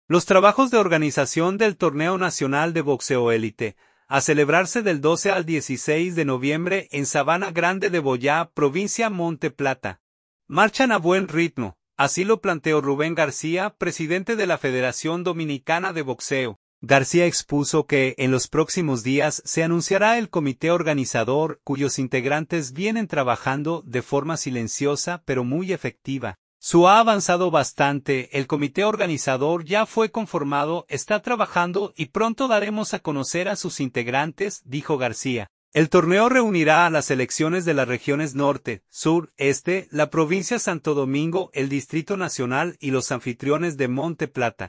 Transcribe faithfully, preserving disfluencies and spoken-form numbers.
Los trabajos de organización del Torneo Nacional de Boxeo Élite, a celebrarse del doce al dieciséis de noviembre en Sabana Grande de Boyá, provincia Monte Plata, marchan a buen ritmo, así lo planteó Rubén García, presidente de la Federación Dominicana de Boxeo. García expuso que, en los próximos días, se anunciará el comité organizador, cuyos integrantes vienen trabajando de forma silenciosa pero muy efectiva. Su ha avanzado bastante, el comité organizador ya fue conformado, está trabajando y pronto daremos a conocer a sus integrantes, dijo García. El torneo reunirá a las selecciones de las regiones norte, sur, este, la provincia Santo Domingo, el Distrito Nacional y los anfitriones de Monte Plata.